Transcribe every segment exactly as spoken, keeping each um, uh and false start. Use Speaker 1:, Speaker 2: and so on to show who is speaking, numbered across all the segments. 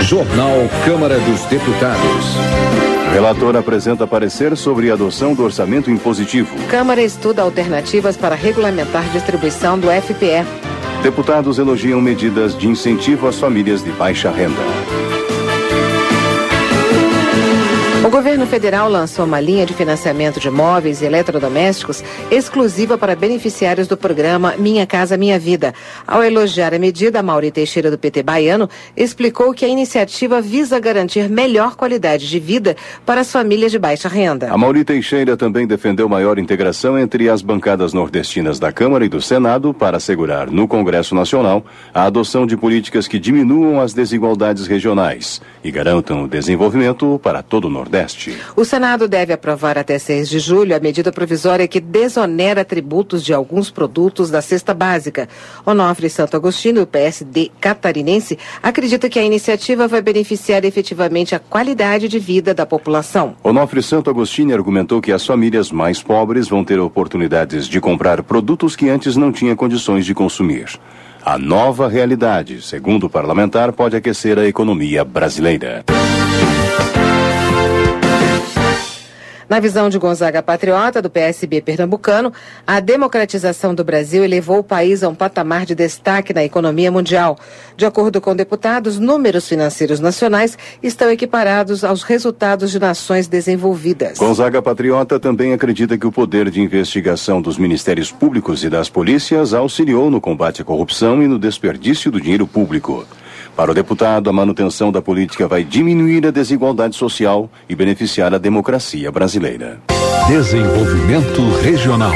Speaker 1: Jornal Câmara dos Deputados.
Speaker 2: Relator apresenta parecer sobre a adoção do orçamento impositivo.
Speaker 3: Câmara estuda alternativas para regulamentar distribuição do F P E.
Speaker 2: Deputados elogiam medidas de incentivo às famílias de baixa renda.
Speaker 3: O governo federal lançou uma linha de financiamento de móveis e eletrodomésticos exclusiva para beneficiários do programa Minha Casa Minha Vida. Ao elogiar a medida, Mauri Teixeira, do P T baiano, explicou que a iniciativa visa garantir melhor qualidade de vida para as famílias de baixa renda.
Speaker 2: A Mauri Teixeira também defendeu maior integração entre as bancadas nordestinas da Câmara e do Senado para assegurar no Congresso Nacional a adoção de políticas que diminuam as desigualdades regionais e garantam o desenvolvimento para todo o Nordeste.
Speaker 3: O Senado deve aprovar até seis de julho a medida provisória que desonera tributos de alguns produtos da cesta básica. Onofre Santo Agostinho, do P S D catarinense, acredita que a iniciativa vai beneficiar efetivamente a qualidade de vida da população.
Speaker 2: Onofre Santo Agostinho argumentou que as famílias mais pobres vão ter oportunidades de comprar produtos que antes não tinham condições de consumir. A nova realidade, segundo o parlamentar, pode aquecer a economia brasileira.
Speaker 3: Na visão de Gonzaga Patriota, do P S B pernambucano, a democratização do Brasil elevou o país a um patamar de destaque na economia mundial. De acordo com deputados, números financeiros nacionais estão equiparados aos resultados de nações desenvolvidas.
Speaker 2: Gonzaga Patriota também acredita que o poder de investigação dos ministérios públicos e das polícias auxiliou no combate à corrupção e no desperdício do dinheiro público. Para o deputado, a manutenção da política vai diminuir a desigualdade social e beneficiar a democracia brasileira.
Speaker 1: Desenvolvimento regional.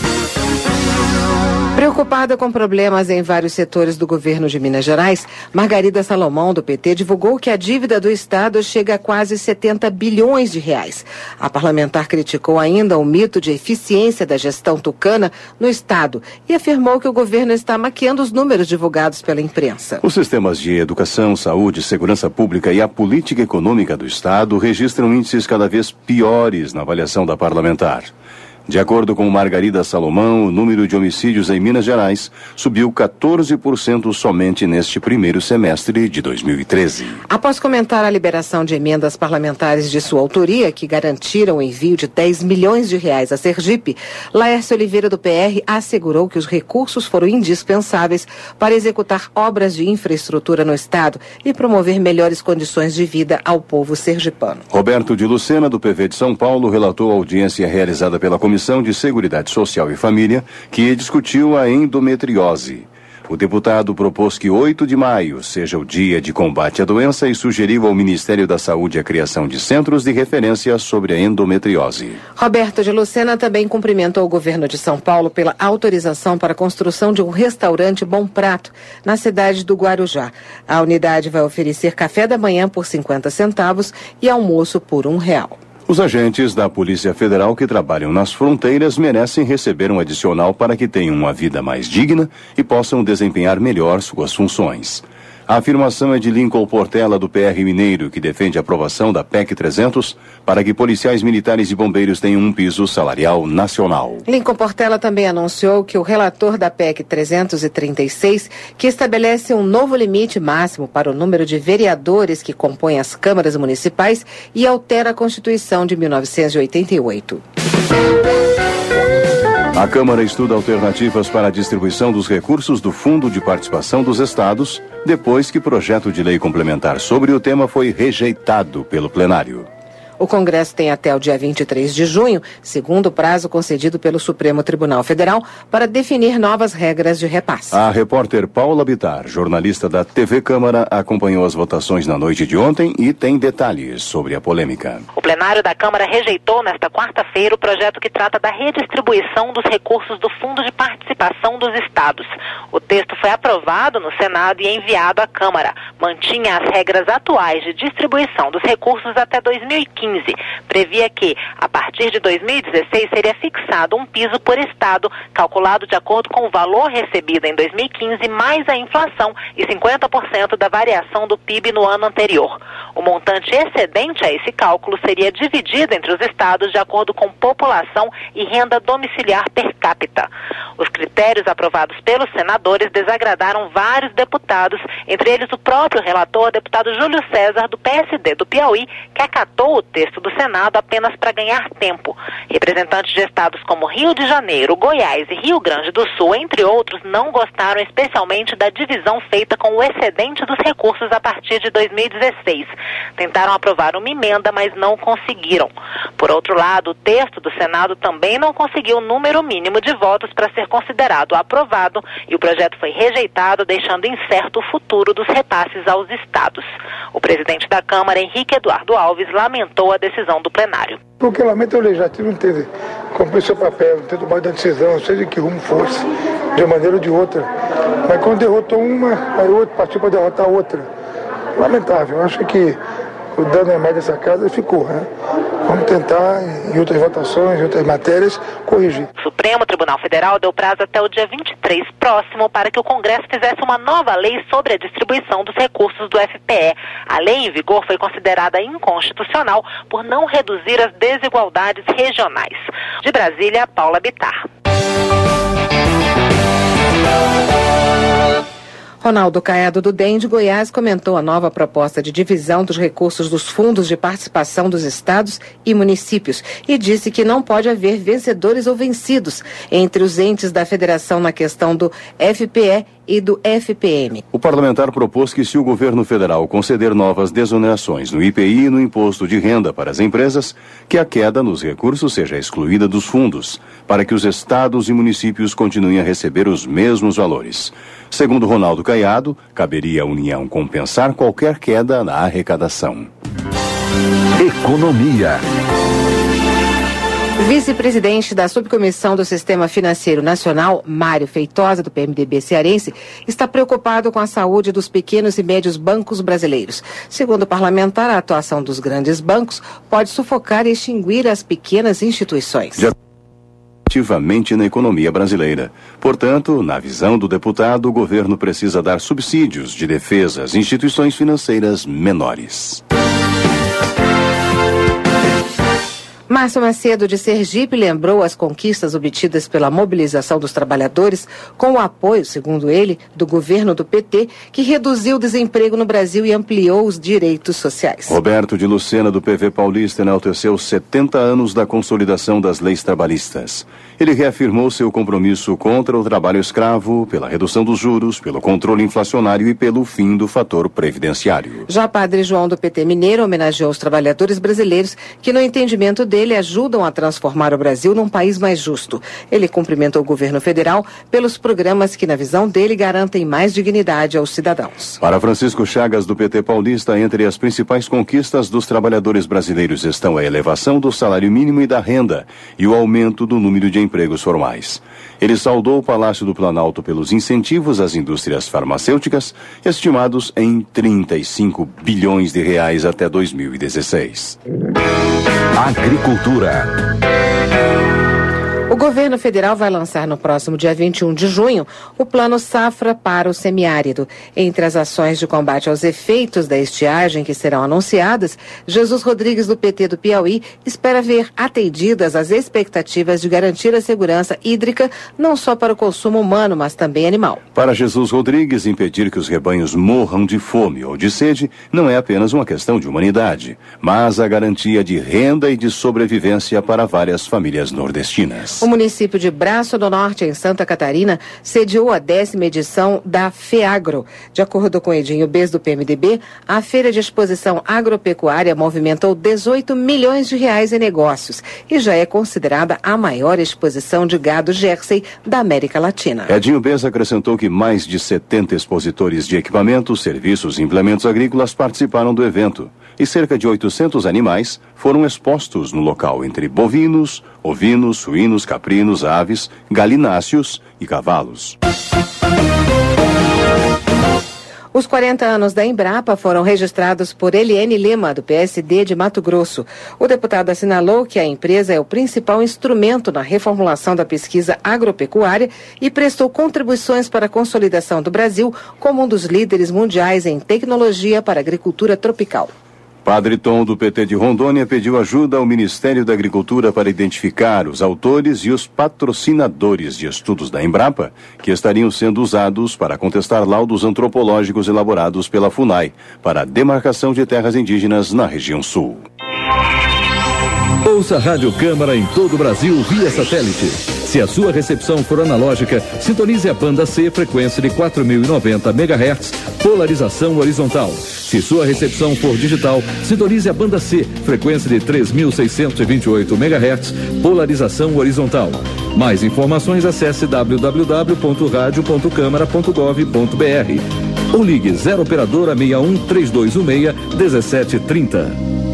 Speaker 3: Preocupada com problemas em vários setores do governo de Minas Gerais, Margarida Salomão, do P T, divulgou que a dívida do Estado chega a quase setenta bilhões de reais. A parlamentar criticou ainda o mito de eficiência da gestão tucana no Estado e afirmou que o governo está maquiando os números divulgados pela imprensa.
Speaker 2: Os sistemas de educação, saúde, segurança pública e a política econômica do Estado registram índices cada vez piores na avaliação da parlamentar. De acordo com Margarida Salomão, o número de homicídios em Minas Gerais subiu quatorze por cento somente neste primeiro semestre de dois mil e treze.
Speaker 3: Após comentar a liberação de emendas parlamentares de sua autoria, que garantiram o envio de dez milhões de reais a Sergipe, Laércio Oliveira, do P R, assegurou que os recursos foram indispensáveis para executar obras de infraestrutura no Estado e promover melhores condições de vida ao povo sergipano.
Speaker 2: Roberto de Lucena, do P V de São Paulo, relatou a audiência realizada pela Comissão de Seguridade Social e Família, que discutiu a endometriose. O deputado propôs que oito de maio seja o dia de combate à doença e sugeriu ao Ministério da Saúde a criação de centros de referência sobre a endometriose.
Speaker 3: Roberto de Lucena também cumprimentou o governo de São Paulo pela autorização para a construção de um restaurante Bom Prato na cidade do Guarujá. A unidade vai oferecer café da manhã por cinquenta centavos e almoço por um real.
Speaker 2: Os agentes da Polícia Federal que trabalham nas fronteiras merecem receber um adicional para que tenham uma vida mais digna e possam desempenhar melhor suas funções. A afirmação é de Lincoln Portela, do P R Mineiro, que defende a aprovação da P E C trezentos para que policiais militares e bombeiros tenham um piso salarial nacional.
Speaker 3: Lincoln Portela também anunciou que o relator da P E C trezentos e trinta e seis, que estabelece um novo limite máximo para o número de vereadores que compõem as câmaras municipais e altera a Constituição de mil novecentos e oitenta e oito.
Speaker 2: A Câmara estuda alternativas para a distribuição dos recursos do Fundo de Participação dos Estados, depois que projeto de lei complementar sobre o tema foi rejeitado pelo plenário.
Speaker 3: O Congresso tem até o dia vinte e três de junho, segundo o prazo concedido pelo Supremo Tribunal Federal, para definir novas regras de repasse.
Speaker 2: A repórter Paula Bittar, jornalista da T V Câmara, acompanhou as votações na noite de ontem e tem detalhes sobre a polêmica.
Speaker 4: O plenário da Câmara rejeitou nesta quarta-feira o projeto que trata da redistribuição dos recursos do Fundo de Participação dos Estados. O texto foi aprovado no Senado e enviado à Câmara. Mantinha as regras atuais de distribuição dos recursos até dois mil e quinze. Previa que, a partir de dois mil e dezesseis, seria fixado um piso por estado, calculado de acordo com o valor recebido em dois mil e quinze, mais a inflação e cinquenta por cento da variação do P I B no ano anterior. O montante excedente a esse cálculo seria dividido entre os estados de acordo com população e renda domiciliar per capita. Os critérios aprovados pelos senadores desagradaram vários deputados, entre eles o próprio próprio relator, deputado Júlio César, do P S D do Piauí, que acatou o texto do Senado apenas para ganhar tempo. Representantes de estados como Rio de Janeiro, Goiás e Rio Grande do Sul, entre outros, não gostaram especialmente da divisão feita com o excedente dos recursos a partir de dois mil e dezesseis. Tentaram aprovar uma emenda, mas não conseguiram. Por outro lado, o texto do Senado também não conseguiu o número mínimo de votos para ser considerado aprovado e o projeto foi rejeitado, deixando incerto o futuro dos repasses aos estados. O presidente da Câmara, Henrique Eduardo Alves, lamentou a decisão do plenário.
Speaker 5: O que lamento é o legislativo não ter cumprido seu papel, não ter tomado a decisão, seja de que rumo fosse, de uma maneira ou de outra. Mas quando derrotou uma, aí outro partiu para derrotar a outra. Lamentável, eu acho que o dano é mais dessa casa ficou, né? Vamos tentar, em outras votações, em outras matérias, corrigir.
Speaker 4: O Supremo Tribunal Federal deu prazo até o dia vinte e três próximo para que o Congresso fizesse uma nova lei sobre a distribuição dos recursos do F P E. A lei em vigor foi considerada inconstitucional por não reduzir as desigualdades regionais. De Brasília, Paula Bittar.
Speaker 3: Ronaldo Caiado do D E M de Goiás comentou a nova proposta de divisão dos recursos dos fundos de participação dos estados e municípios e disse que não pode haver vencedores ou vencidos entre os entes da federação na questão do F P E e do F P M.
Speaker 2: O parlamentar propôs que, se o governo federal conceder novas desonerações no I P I e no imposto de renda para as empresas, que a queda nos recursos seja excluída dos fundos, para que os estados e municípios continuem a receber os mesmos valores. Segundo Ronaldo Caiado, caberia à União compensar qualquer queda na arrecadação.
Speaker 1: Economia.
Speaker 3: Vice-presidente da Subcomissão do Sistema Financeiro Nacional, Mário Feitosa, do P M D B cearense, está preocupado com a saúde dos pequenos e médios bancos brasileiros. Segundo o parlamentar, a atuação dos grandes bancos pode sufocar e extinguir as pequenas instituições.
Speaker 2: Já ativamente na economia brasileira. Portanto, na visão do deputado, o governo precisa dar subsídios de defesa às instituições financeiras menores.
Speaker 3: Márcio Macedo, de Sergipe, lembrou as conquistas obtidas pela mobilização dos trabalhadores com o apoio, segundo ele, do governo do P T, que reduziu o desemprego no Brasil e ampliou os direitos sociais.
Speaker 2: Roberto de Lucena, do P V Paulista, enalteceu setenta anos da consolidação das leis trabalhistas. Ele reafirmou seu compromisso contra o trabalho escravo, pela redução dos juros, pelo controle inflacionário e pelo fim do fator previdenciário.
Speaker 3: Já Padre João, do P T Mineiro, homenageou os trabalhadores brasileiros que, no entendimento dele, Ele ajudam a transformar o Brasil num país mais justo. Ele cumprimentou o governo federal pelos programas que, na visão dele, garantem mais dignidade aos cidadãos.
Speaker 2: Para Francisco Chagas, do P T Paulista, entre as principais conquistas dos trabalhadores brasileiros estão a elevação do salário mínimo e da renda e o aumento do número de empregos formais. Ele saudou o Palácio do Planalto pelos incentivos às indústrias farmacêuticas, estimados em trinta e cinco bilhões de reais até dois mil e dezesseis.
Speaker 1: Agricultura.
Speaker 3: O governo federal vai lançar no próximo dia vinte e um de junho o Plano Safra para o Semiárido. Entre as ações de combate aos efeitos da estiagem que serão anunciadas, Jesus Rodrigues, do P T do Piauí, espera ver atendidas as expectativas de garantir a segurança hídrica não só para o consumo humano, mas também animal.
Speaker 2: Para Jesus Rodrigues, impedir que os rebanhos morram de fome ou de sede não é apenas uma questão de humanidade, mas a garantia de renda e de sobrevivência para várias famílias nordestinas.
Speaker 3: O município de Braço do Norte, em Santa Catarina, sediou a décima edição da FEAGRO. De acordo com Edinho Bez, do P M D B, a Feira de Exposição Agropecuária movimentou dezoito milhões de reais em negócios e já é considerada a maior exposição de gado Jersey da América Latina.
Speaker 2: Edinho Bez acrescentou que mais de setenta expositores de equipamentos, serviços e implementos agrícolas participaram do evento e cerca de oitocentos animais foram expostos no local, entre bovinos, ovinos, suínos, caprinos, aves, galináceos e cavalos.
Speaker 3: Os quarenta anos da Embrapa foram registrados por Eliane Lima, do P S D de Mato Grosso. O deputado assinalou que a empresa é o principal instrumento na reformulação da pesquisa agropecuária e prestou contribuições para a consolidação do Brasil como um dos líderes mundiais em tecnologia para a agricultura tropical.
Speaker 2: Padre Tom, do P T de Rondônia, pediu ajuda ao Ministério da Agricultura para identificar os autores e os patrocinadores de estudos da Embrapa que estariam sendo usados para contestar laudos antropológicos elaborados pela FUNAI para a demarcação de terras indígenas na região sul.
Speaker 1: Ouça a Rádio Câmara em todo o Brasil via satélite. Se a sua recepção for analógica, sintonize a banda C, frequência de quatro mil e noventa megahertz, polarização horizontal. Se sua recepção for digital, sintonize a banda C, frequência de três mil seiscentos e vinte e oito megahertz, polarização horizontal. Mais informações, acesse w w w ponto radio ponto câmara ponto gov ponto b r ou ligue zero operadora seis um três dois um seis um sete três zero.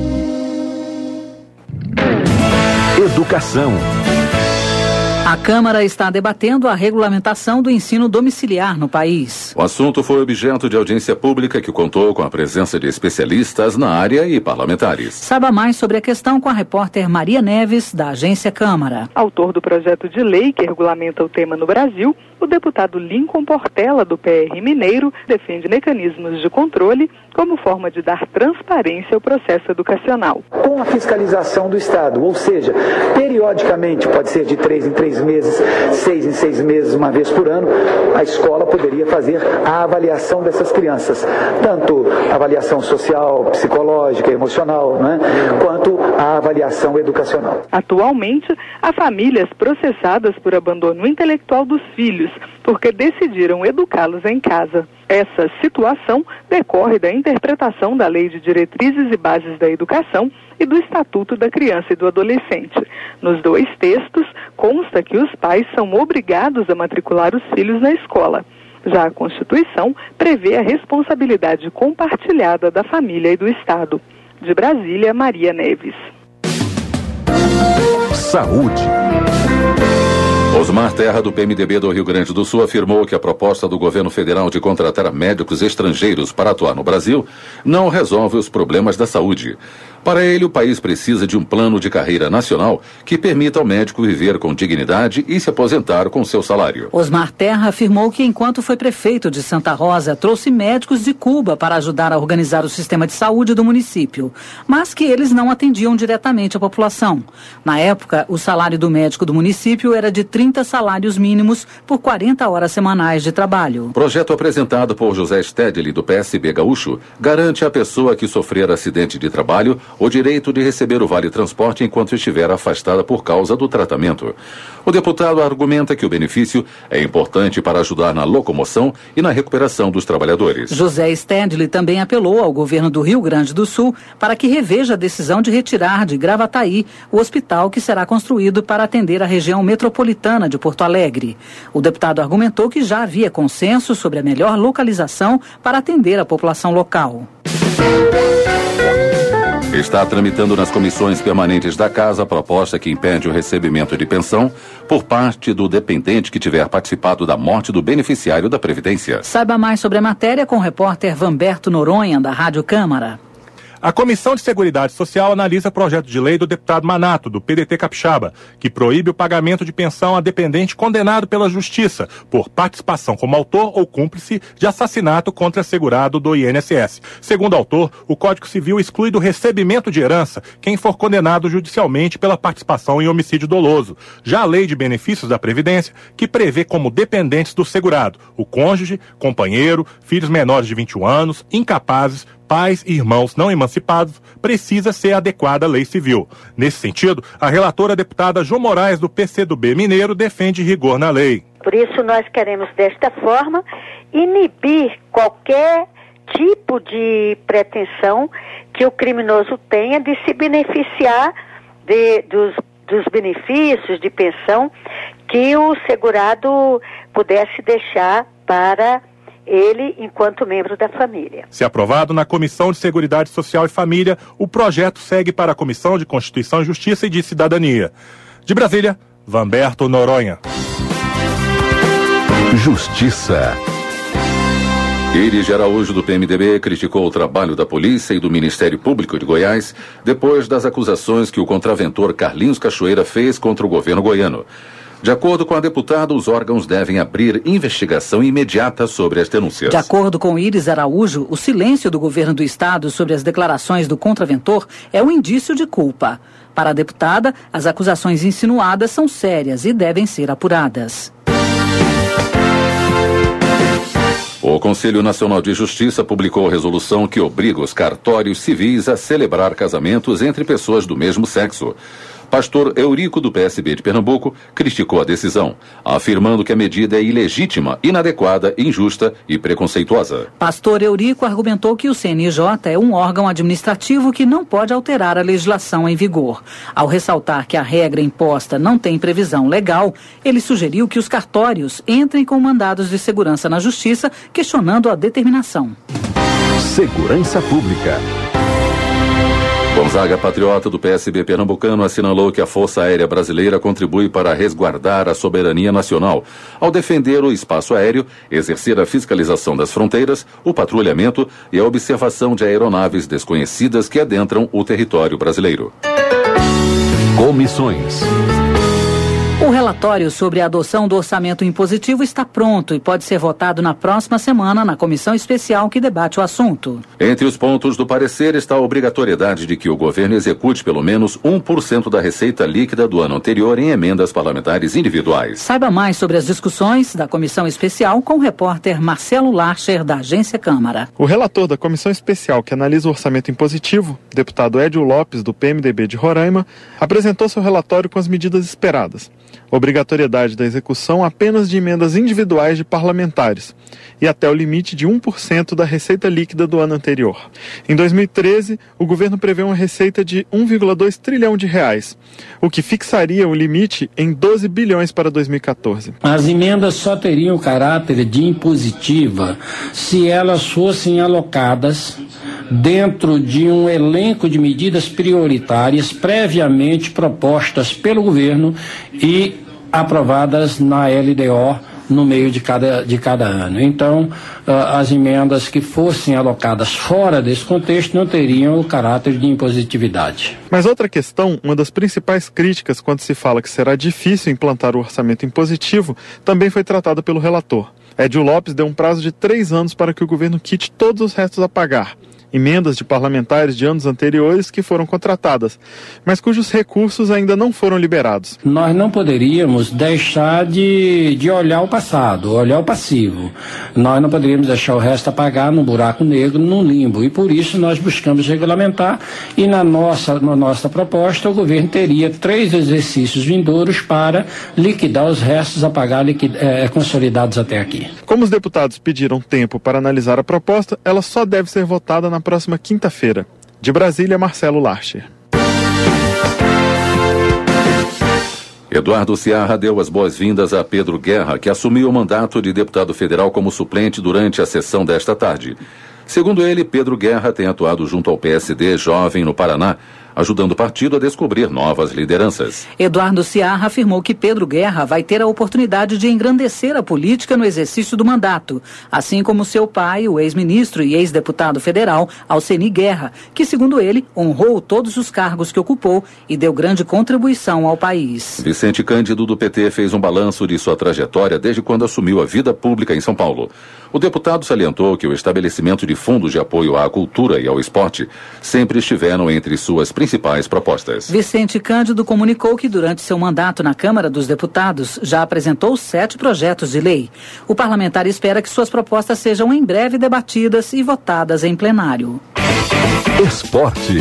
Speaker 1: Educação.
Speaker 6: A Câmara está debatendo a regulamentação do ensino domiciliar no país.
Speaker 7: O assunto foi objeto de audiência pública que contou com a presença de especialistas na área e parlamentares.
Speaker 6: Saiba mais sobre a questão com a repórter Maria Neves, da Agência Câmara.
Speaker 8: Autor do projeto de lei que regulamenta o tema no Brasil, o deputado Lincoln Portela, do P R Mineiro, defende mecanismos de controle como forma de dar transparência ao processo educacional.
Speaker 9: Com a fiscalização do Estado, ou seja, periodicamente, pode ser de três em três meses, seis em seis meses, uma vez por ano, a escola poderia fazer a avaliação dessas crianças, tanto a avaliação social, psicológica, emocional, né, quanto a avaliação educacional.
Speaker 8: Atualmente, há famílias processadas por abandono intelectual dos filhos, porque decidiram educá-los em casa. Essa situação decorre da interpretação da Lei de Diretrizes e Bases da Educação e do Estatuto da Criança e do Adolescente. Nos dois textos, consta que os pais são obrigados a matricular os filhos na escola. Já a Constituição prevê a responsabilidade compartilhada da família e do Estado. De Brasília, Maria Neves.
Speaker 1: Saúde.
Speaker 7: Osmar Terra, do P M D B do Rio Grande do Sul, afirmou que a proposta do governo federal de contratar médicos estrangeiros para atuar no Brasil não resolve os problemas da saúde. Para ele, o país precisa de um plano de carreira nacional que permita ao médico viver com dignidade e se aposentar com seu salário.
Speaker 6: Osmar Terra afirmou que, enquanto foi prefeito de Santa Rosa, trouxe médicos de Cuba para ajudar a organizar o sistema de saúde do município, mas que eles não atendiam diretamente a população. Na época, o salário do médico do município era de trinta salários mínimos por quarenta horas semanais de trabalho.
Speaker 7: O projeto apresentado por José Stedley, do P S B gaúcho, garante à pessoa que sofrer acidente de trabalho o direito de receber o vale-transporte enquanto estiver afastada por causa do tratamento. O deputado argumenta que o benefício é importante para ajudar na locomoção e na recuperação dos trabalhadores.
Speaker 6: José Stedley também apelou ao governo do Rio Grande do Sul para que reveja a decisão de retirar de Gravataí o hospital que será construído para atender a região metropolitana de Porto Alegre. O deputado argumentou que já havia consenso sobre a melhor localização para atender a população local.
Speaker 7: Está tramitando nas comissões permanentes da Casa a proposta que impede o recebimento de pensão por parte do dependente que tiver participado da morte do beneficiário da Previdência.
Speaker 6: Saiba mais sobre a matéria com o repórter Vanberto Noronha, da Rádio Câmara.
Speaker 10: A Comissão de Seguridade Social analisa projeto de lei do deputado Manato, do P D T Capixaba, que proíbe o pagamento de pensão a dependente condenado pela Justiça por participação como autor ou cúmplice de assassinato contra segurado do I N S S. Segundo o autor, o Código Civil exclui do recebimento de herança quem for condenado judicialmente pela participação em homicídio doloso. Já a Lei de Benefícios da Previdência, que prevê como dependentes do segurado o cônjuge, companheiro, filhos menores de vinte e um anos, incapazes, pais e irmãos não emancipados, precisa ser adequada à lei civil. Nesse sentido, a relatora deputada Jo Moraes, do P C do B Mineiro, defende rigor na lei.
Speaker 11: Por isso, nós queremos, desta forma, inibir qualquer tipo de pretensão que o criminoso tenha de se beneficiar de, dos, dos benefícios de pensão que o segurado pudesse deixar para ele enquanto membro da família.
Speaker 10: Se aprovado na Comissão de Seguridade Social e Família, o projeto segue para a Comissão de Constituição e Justiça e de Cidadania. De Brasília, Vanberto Noronha.
Speaker 1: Justiça.
Speaker 7: Iris Araújo, do P M D B, criticou o trabalho da polícia e do Ministério Público de Goiás depois das acusações que o contraventor Carlinhos Cachoeira fez contra o governo goiano. De acordo com a deputada, os órgãos devem abrir investigação imediata sobre as denúncias.
Speaker 6: De acordo com Iris Araújo, o silêncio do governo do estado sobre as declarações do contraventor é um indício de culpa. Para a deputada, as acusações insinuadas são sérias e devem ser apuradas.
Speaker 7: O Conselho Nacional de Justiça publicou resolução que obriga os cartórios civis a celebrar casamentos entre pessoas do mesmo sexo. Pastor Eurico, do P S B de Pernambuco, criticou a decisão, afirmando que a medida é ilegítima, inadequada, injusta e preconceituosa.
Speaker 6: Pastor Eurico argumentou que o C N J é um órgão administrativo que não pode alterar a legislação em vigor. Ao ressaltar que a regra imposta não tem previsão legal, ele sugeriu que os cartórios entrem com mandados de segurança na Justiça, questionando a determinação.
Speaker 1: Segurança Pública.
Speaker 7: Gonzaga Patriota, do P S B pernambucano, assinalou que a Força Aérea Brasileira contribui para resguardar a soberania nacional, ao defender o espaço aéreo, exercer a fiscalização das fronteiras, o patrulhamento e a observação de aeronaves desconhecidas que adentram o território brasileiro.
Speaker 1: Comissões.
Speaker 6: O relatório sobre a adoção do orçamento impositivo está pronto e pode ser votado na próxima semana na comissão especial que debate o assunto.
Speaker 7: Entre os pontos do parecer está a obrigatoriedade de que o governo execute pelo menos um por cento da receita líquida do ano anterior em emendas parlamentares individuais.
Speaker 6: Saiba mais sobre as discussões da comissão especial com o repórter Marcelo Larcher, da Agência Câmara.
Speaker 12: O relator da comissão especial que analisa o orçamento impositivo, deputado Edio Lopes, do P M D B de Roraima, apresentou seu relatório com as medidas esperadas. Obrigatoriedade da execução apenas de emendas individuais de parlamentares e até o limite de um por cento da receita líquida do ano anterior. Em dois mil e treze, o governo prevê uma receita de um vírgula dois trilhão de reais, o que fixaria o limite em doze bilhões para dois mil e quatorze.
Speaker 13: As emendas só teriam caráter de impositiva se elas fossem alocadas dentro de um elenco de medidas prioritárias previamente propostas pelo governo e aprovadas na L D O no meio de cada, de cada ano. Então, uh, as emendas que fossem alocadas fora desse contexto não teriam o caráter de impositividade.
Speaker 12: Mas outra questão, uma das principais críticas quando se fala que será difícil implantar o orçamento impositivo, também foi tratada pelo relator. Edio Lopes deu um prazo de três anos para que o governo quite todos os restos a pagar. Emendas de parlamentares de anos anteriores que foram contratadas, mas cujos recursos ainda não foram liberados.
Speaker 13: Nós não poderíamos deixar de, de olhar o passado, olhar o passivo. Nós não poderíamos deixar o resto a pagar num buraco negro, num limbo. E por isso nós buscamos regulamentar e na nossa, na nossa proposta o governo teria três exercícios vindouros para liquidar os restos a pagar liquid, é, consolidados até aqui.
Speaker 12: Como os deputados pediram tempo para analisar a proposta, ela só deve ser votada na próxima quinta-feira. De Brasília, Marcelo Larcher.
Speaker 7: Eduardo Seara deu as boas-vindas a Pedro Guerra, que assumiu o mandato de deputado federal como suplente durante a sessão desta tarde. Segundo ele, Pedro Guerra tem atuado junto ao P S D Jovem no Paraná, ajudando o partido a descobrir novas lideranças.
Speaker 6: Eduardo Seara afirmou que Pedro Guerra vai ter a oportunidade de engrandecer a política no exercício do mandato, assim como seu pai, o ex-ministro e ex-deputado federal, Alceni Guerra, que, segundo ele, honrou todos os cargos que ocupou e deu grande contribuição ao país.
Speaker 7: Vicente Cândido, do P T, fez um balanço de sua trajetória desde quando assumiu a vida pública em São Paulo. O deputado salientou que o estabelecimento de fundos de apoio à cultura e ao esporte sempre estiveram entre suas principais propostas.
Speaker 6: Vicente Cândido comunicou que durante seu mandato na Câmara dos Deputados já apresentou sete projetos de lei. O parlamentar espera que suas propostas sejam em breve debatidas e votadas em plenário.
Speaker 1: Esporte.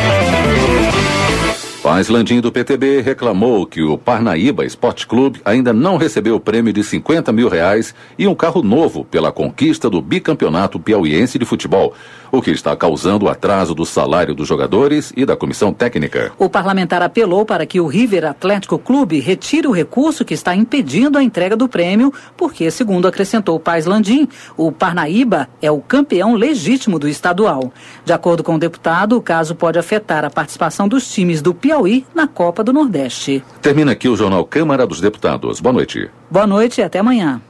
Speaker 7: Paz Landim, do P T B, reclamou que o Parnaíba Esporte Clube ainda não recebeu o prêmio de cinquenta mil reais e um carro novo pela conquista do bicampeonato piauiense de futebol, o que está causando o atraso do salário dos jogadores e da comissão técnica.
Speaker 6: O parlamentar apelou para que o River Atlético Clube retire o recurso que está impedindo a entrega do prêmio, porque, segundo acrescentou Paz Landim, o Parnaíba é o campeão legítimo do estadual. De acordo com o deputado, o caso pode afetar a participação dos times do Piauí na Copa do Nordeste.
Speaker 7: Termina aqui o Jornal Câmara dos Deputados. Boa noite.
Speaker 6: Boa noite e até amanhã.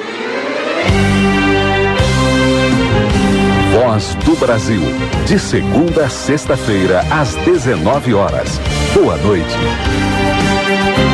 Speaker 1: Voz do Brasil. De segunda a sexta-feira, às dezenove horas. Boa noite.